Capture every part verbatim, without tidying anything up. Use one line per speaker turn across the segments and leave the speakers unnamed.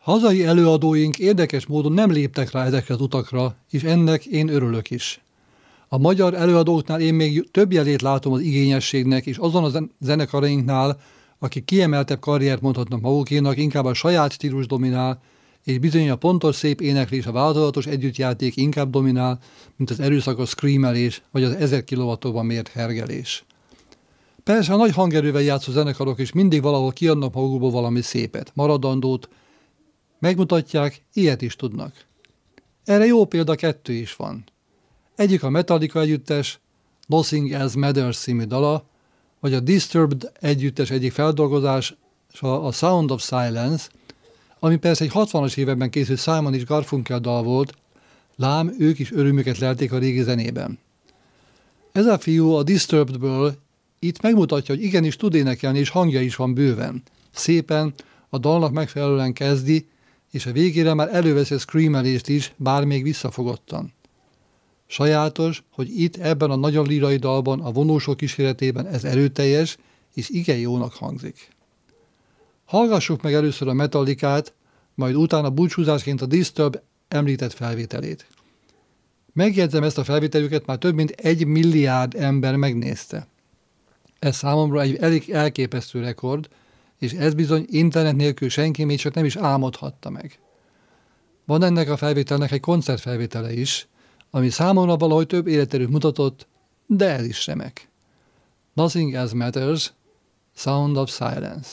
Hazai előadóink érdekes módon nem léptek rá ezekre az utakra, és ennek én örülök is. A magyar előadóknál én még több jelét látom az igényességnek, és azon a zenekarainknál, akik kiemeltebb karriert mondhatnak magukénak, inkább a saját stílus dominál, és bizony a pontos szép éneklés, a változatos együttjáték inkább dominál, mint az erőszakos screamelés, vagy az ezer kilowattokban mért hergelés. Persze a nagy hangerővel játszó zenekarok is mindig valahol kiadnak magukból valami szépet, maradandót, megmutatják, ilyet is tudnak. Erre jó példa kettő is van. Egyik a Metallica együttes, Nothing Else Matters című dala, vagy a Disturbed együttes egyik feldolgozása, a Sound of Silence, ami persze egy hatvanas években készült Simon és Garfunkel dal volt, lám ők is örömüket lelték a régi zenében. Ez a fiú a Disturbedből itt megmutatja, hogy igenis tud énekelni, és hangja is van bőven. Szépen, a dalnak megfelelően kezdi, és a végére már előveszi a screamelést is, bár még visszafogottan. Sajátos, hogy itt ebben a nagyon lírai dalban, a vonósok kíséretében ez erőteljes, és igen jónak hangzik. Hallgassuk meg először a Metallicát, majd utána búcsúzásként a Disturb említett felvételét. Megjegyzem, ezt a felvételüket már több mint egy milliárd ember megnézte. Ez számomra egy elég elképesztő rekord, és ez bizony internet nélkül senki még csak nem is álmodhatta meg. Van ennek a felvételnek egy koncertfelvétele is, ami számomra valahogy több életerőt mutatott, de ez is remek. Nothing Else Matters, Sound of Silence.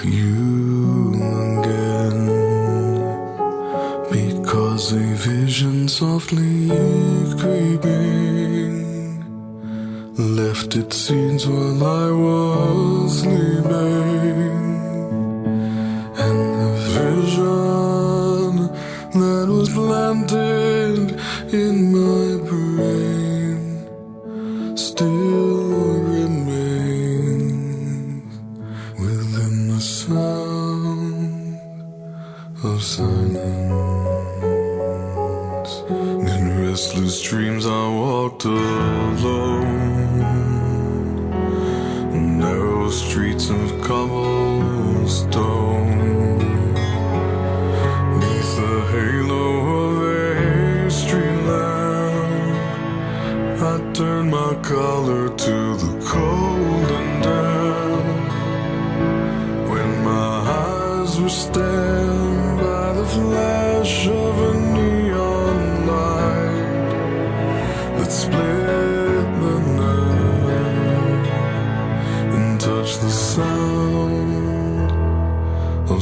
you again, because a vision softly creeping left its seeds while I was sleeping, and the vision that was planted in my brain still remains within the sound of silence. In restless dreams I walked alone, narrow streets of cobblestone, neath the halo of a street lamp. I turned my collar to the cold and damp, when my eyes were stabbed by the flash of a neon light that split the night and touched the sound of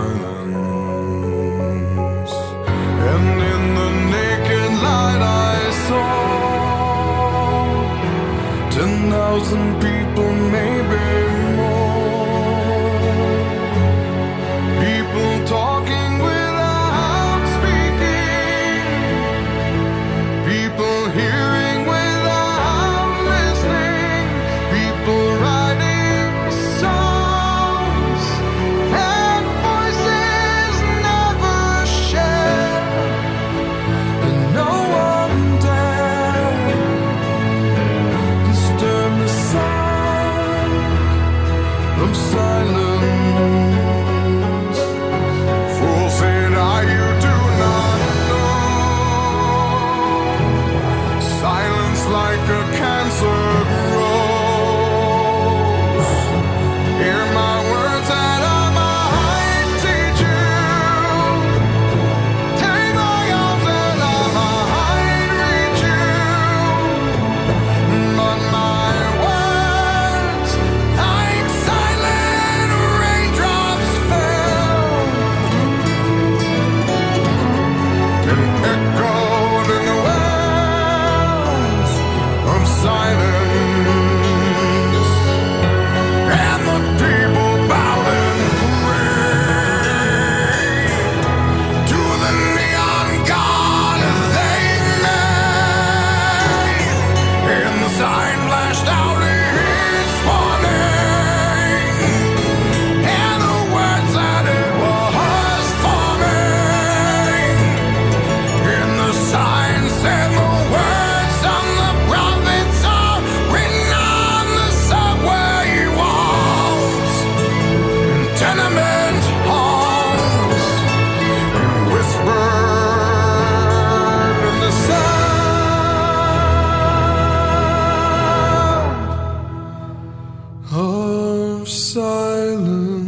silence. And in the naked light I saw ten thousand people, maybe more, people talking without speaking, people hearing without listening, people writing songs that voices never share, and no one dared disturb the sound of silence. Fool, said I, you do not know. Silence like a cancer grows. Hear my words that I might teach you. Take my arms that I might reach you. But my words, like silent raindrops, fell and echoed in the wells of silence. And the people bowed and prayed to the neon god they made, and the sign flashed out its warning, and the words that it was forming. And the sign said the words of the prophets are written on the subway walls, in tenement halls, and whispered in the sound of silence.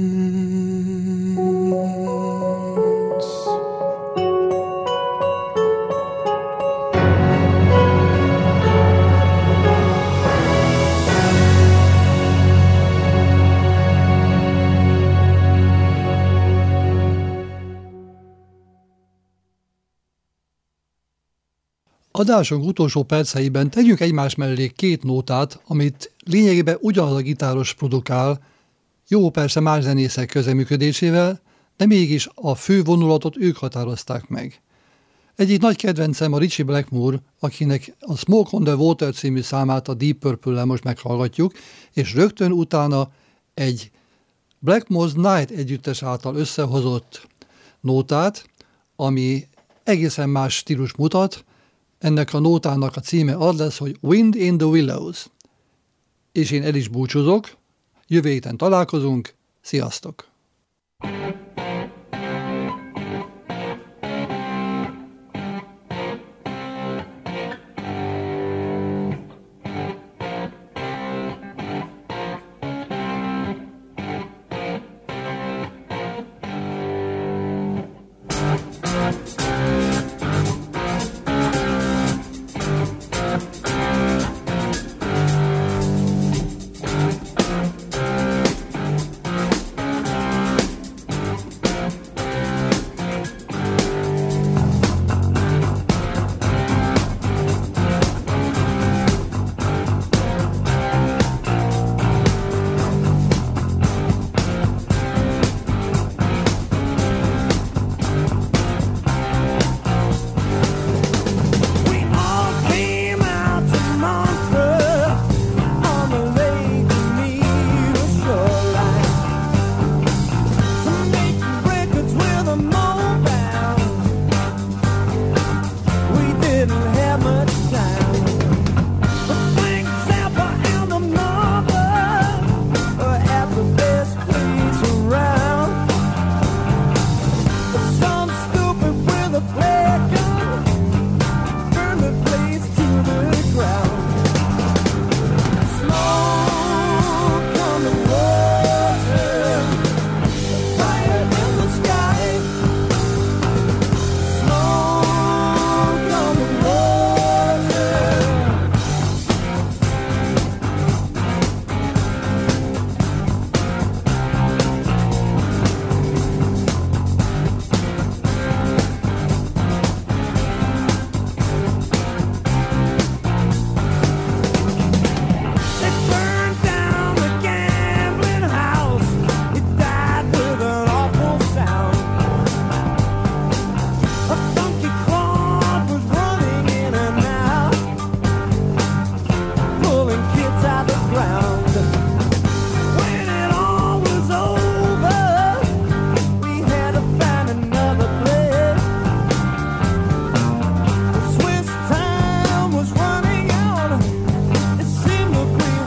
Adásunk utolsó perceiben tegyünk egymás mellé két nótát, amit lényegében ugyanaz a gitáros produkál, jó persze más zenészek közeműködésével, de mégis a fő vonulatot ők határozták meg. Egyik nagy kedvencem a Ritchie Blackmore, akinek a Smoke on the Water című számát a Deep Purple-lel most meghallgatjuk, és rögtön utána egy Blackmore's Night együttes által összehozott nótát, ami egészen más stílus mutat. Ennek a nótának a címe az lesz, hogy Wind in the Willows. És én el is búcsúzok, jövő héten találkozunk, sziasztok!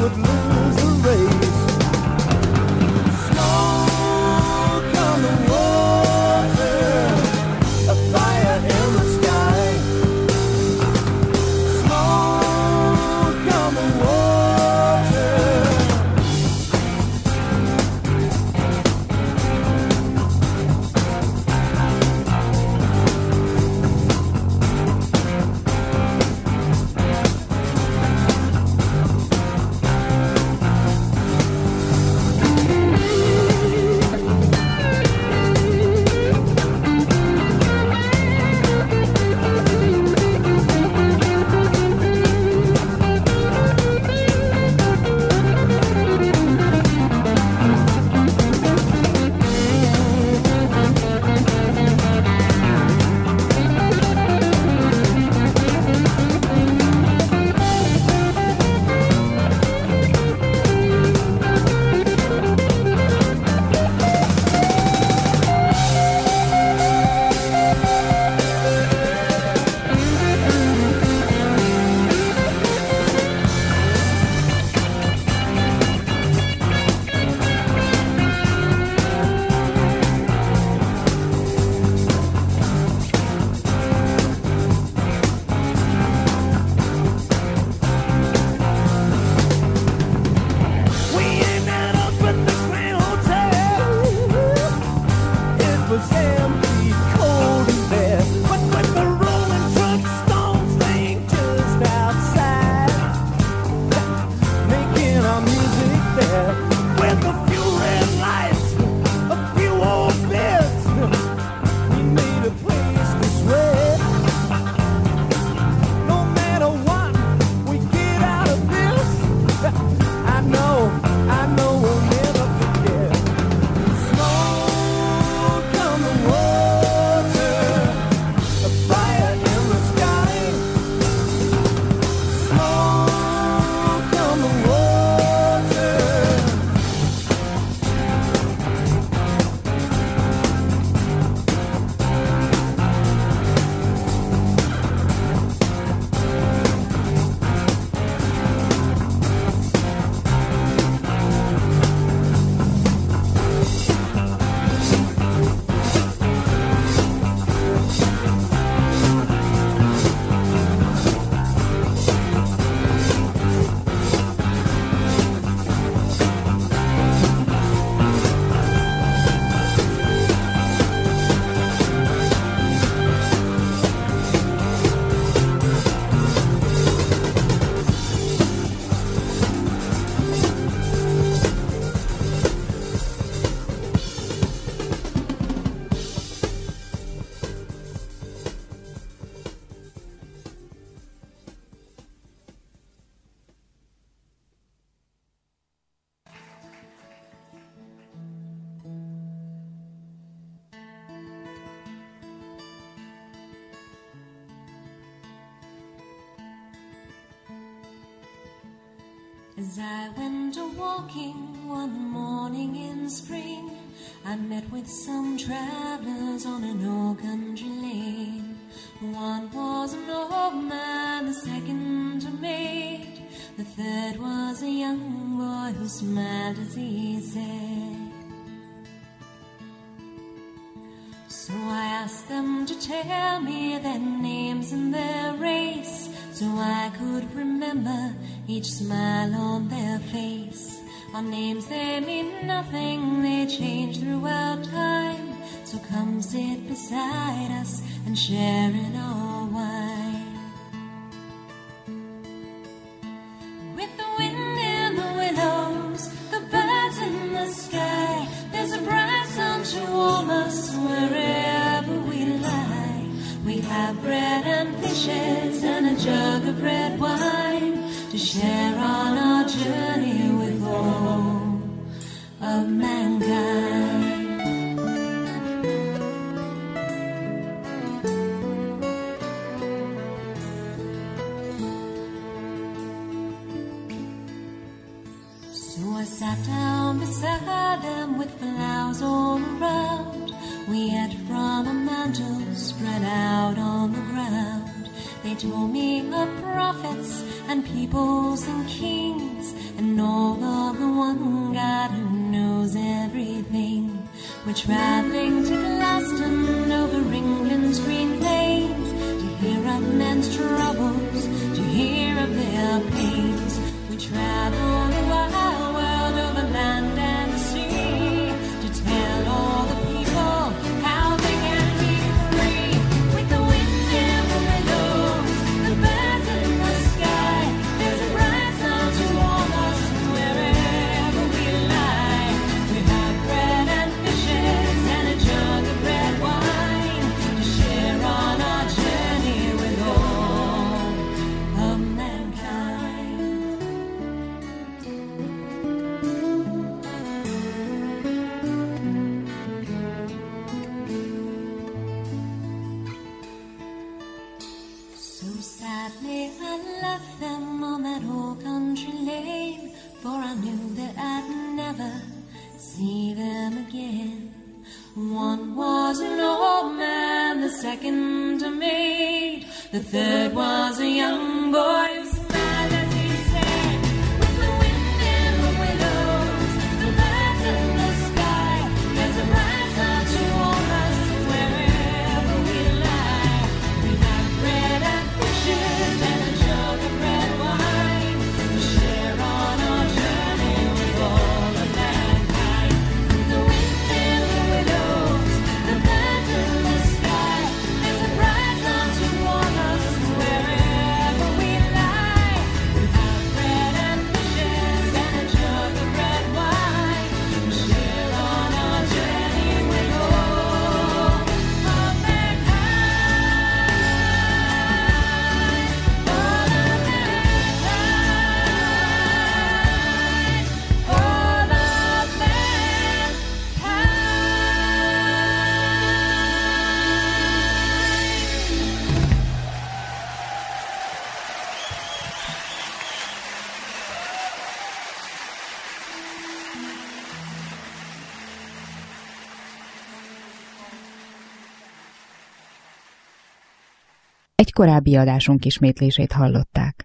could lose the race. Smoke on the water, a fire in the sky. Smoke on the water. We ended up at the Grand Hotel. It was empty, cold in there, but with the rolling truck stones laying just outside, making our music there. With a few red lights, a few old beds, we made a place to sweat. No matter what, we get out of this. I know, I know we'll never forget. Smoke on the water, a fire in the sky. Smoke on the water.
As I went a walking one morning in spring, I met with some travelers on an old country lane. One was an old man, the second a maid, the third was a young boy who smiled as he said. So I asked them to tell me their names and their race, so I could remember each smile on their face. Our names, they mean nothing, they change throughout time, so come sit beside us and share in our wine. With the wind in the willows, the birds in the sky, there's a bright sun to warm us wherever we lie. We have bread and fishes and a jug of red wine to share on our journey with all of mankind. So I sat down beside them with flowers all around. We ate from a mantle spread out on the ground. They told me of prophets and peoples and kings and God who knows everything. We're traveling to Glaston over England's green plains to hear of men's troubles, to hear of their pains. We travel the wide world over land and sea to tell all the people how they can be free. With the wind in the willows, the birds in the sky, there's a bright sun to warm us wherever we lie. We have bread and fishes and a jug of red wine to share on our journey with all of mankind. So sadly I left them on that old country lane, for I knew that I'd never see them again. One was an old man, the second a maid, the third was a young boy who smiled as he said, with the wind in the willows, the birds in the sky, there's a bright sun to warm us wherever we lie. We have bread and fishes and a jug of red wine to share on our journey with all of mankind. With the wind in the willows, the birds in the sky, there's a bright sun to warm us wherever we lie. We have bread and fishes and a jug of red wine to share on our journey with all of mankind. All of mankind. All of mankind.
Egy korábbi adásunk ismétlését hallották.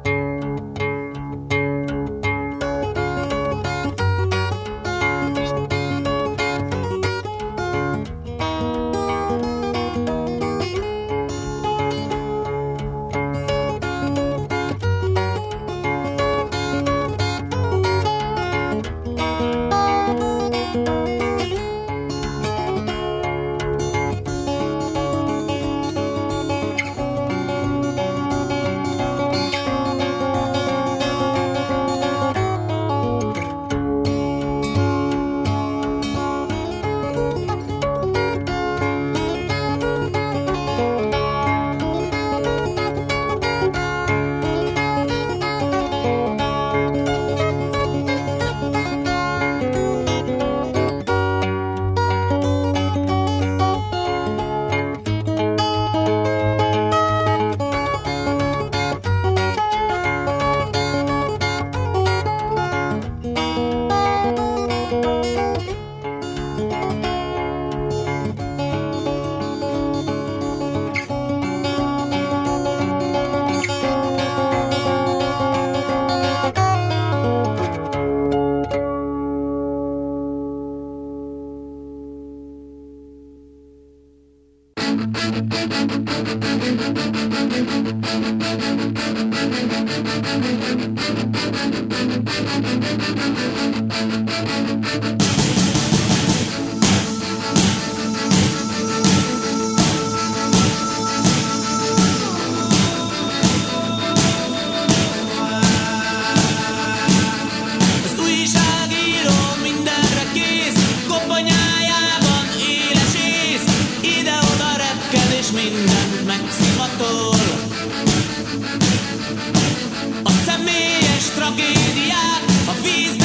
Az újságíró mindenre kész, kopponyájában éles ész, ide-oda repked és mindent megszimatol. A személyes tragédiák, a víz